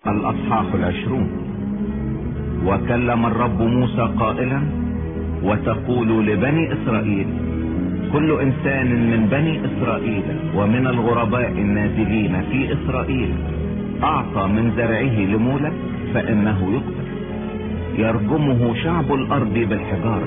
الأصحاح 20. وكلم الرب موسى قائلا: وتقول لبني إسرائيل: كل إنسان من بني إسرائيل ومن الغرباء النازلين في إسرائيل أعطى من زرعه لمولك فإنه يقتل، يرجمه شعب الأرض بالحجارة.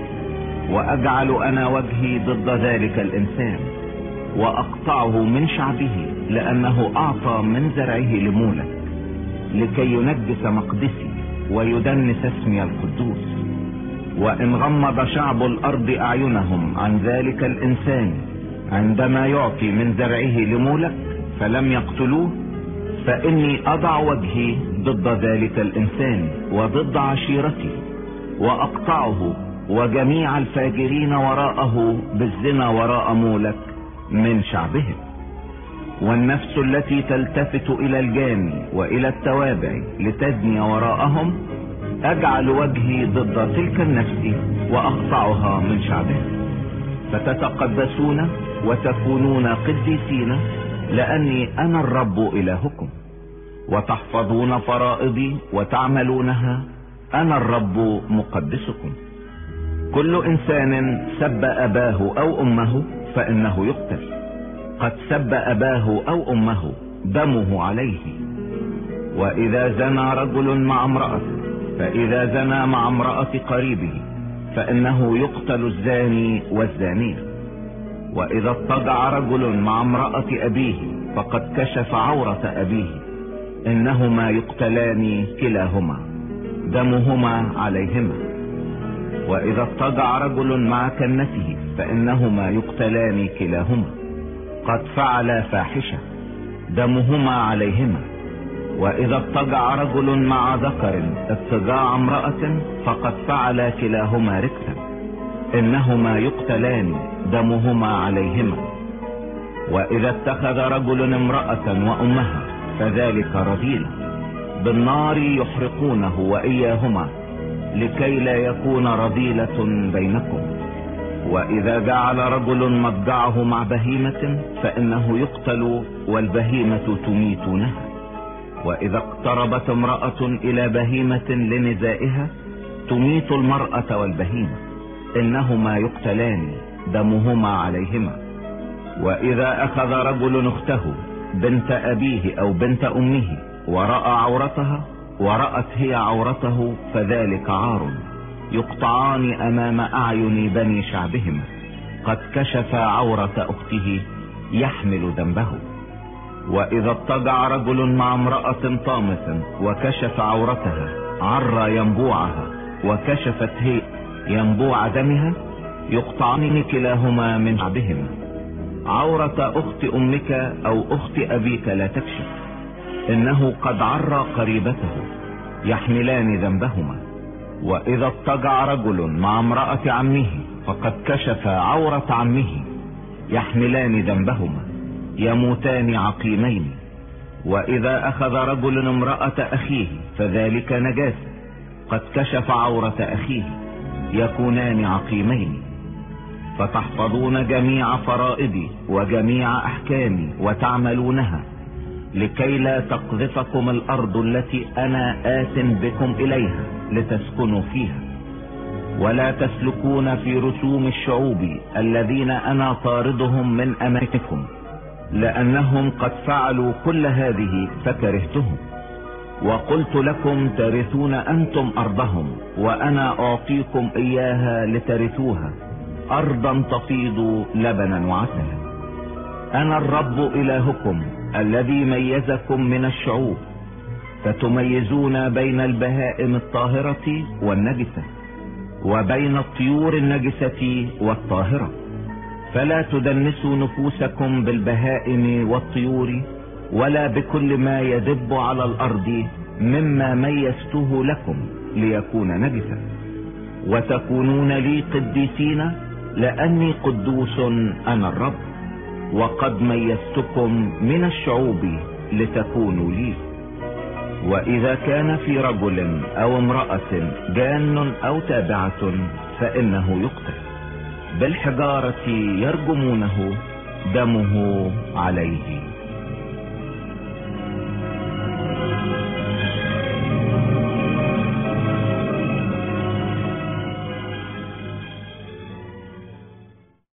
وأجعل أنا وجهي ضد ذلك الإنسان وأقطعه من شعبه، لأنه أعطى من زرعه لمولك لكي ينجس مقدسي ويدنس اسمي القدوس. وإن غمض شعب الأرض أعينهم عن ذلك الإنسان عندما يعطي من زرعه لمولك فلم يقتلوه، فإني أضع وجهي ضد ذلك الإنسان وضد عشيرتي، وأقطعه وجميع الفاجرين وراءه بالزنا وراء مولك من شعبهم. والنفس التي تلتفت إلى الجاني وإلى التوابع لتزني وراءهم أجعل وجهي ضد تلك النفس وأقطعها من شعبهم. فتتقدسون وتكونون قديسين، لأني أنا الرب إلهكم، وتحفظون فرائضي وتعملونها، أنا الرب مقدسكم. كل إنسان سب أباه أو أمه فإنه يقتل. قد سب أباه أو أمه دمه عليه. وإذا زنى رجل مع امرأة، فإذا زنى مع امرأة قريبه فإنه يقتل الزاني والزانية. وإذا اضطجع رجل مع امرأة أبيه فقد كشف عورة أبيه، إنهما يقتلان كلاهما، دمهما عليهما. وإذا اضطجع رجل مع كنته فإنهما يقتلان كلاهما، قد فعلا فاحشة، دمهما عليهما. وإذا اضطجع رجل مع ذكر اضطجاع امرأة فقد فعلا كلاهما ركسا، إنهما يقتلان، دمهما عليهما. وإذا اتخذ رجل امرأة وأمها فذلك رذيل، بالنار يحرقونه وإياهما، لكي لا يكون رذيلة بينكم. وإذا جعل رجل مضجعه مع بهيمة فإنه يقتل، والبهيمة تميتونها. وإذا اقتربت امرأة إلى بهيمة لنزائها تميت المرأة والبهيمة، إنهما يقتلان، دمهما عليهما. وإذا أخذ رجل أخته بنت أبيه أو بنت أمه ورأى عورتها ورأت هي عورته فذلك عار، يقطعان أمام أعين بني شعبهما. قد كشف عورة أخته يحمل ذنبه. وإذا اضطجع رجل مع امرأة طامة وكشف عورتها عر ينبوعها وكشفت هي ينبوع دمها، يقطعان كلاهما من شعبهما. عورة أخت أمك أو أخت أبيك لا تكشف، إنه قد عر قريبته، يحملان ذنبهما. وإذا اضطجع رجل مع امرأة عمه فقد كشف عورة عمه، يحملان ذنبهما، يموتان عقيمين. وإذا أخذ رجل امرأة أخيه فذلك نجاسة، قد كشف عورة أخيه، يكونان عقيمين. فتحفظون جميع فرائضي وجميع أحكامي وتعملونها، لكي لا تقذفكم الأرض التي أنا آت بكم إليها لتسكنوا فيها، ولا تسلكون في رسوم الشعوب الذين أنا طاردهم من أماكنكم، لأنهم قد فعلوا كل هذه فكرهتهم. وقلت لكم ترثون أنتم أرضهم، وأنا أعطيكم إياها لترثوها، أرضا تفيض لبنا وعسلا. أنا الرب إلهكم الذي ميزكم من الشعوب، فتميزون بين البهائم الطاهرة والنجسة وبين الطيور النجسة والطاهرة. فلا تدنسوا نفوسكم بالبهائم والطيور ولا بكل ما يدب على الأرض مما ميزته لكم ليكون نجسا. وتكونون لي قديسين، لأني قدوس أنا الرب، وقد ميزتكم من الشعوب لتكونوا لي. وإذا كان في رجل أو امرأة جان أو تابعة فإنه يقتل، بالحجارة يرجمونه، دمه عليه.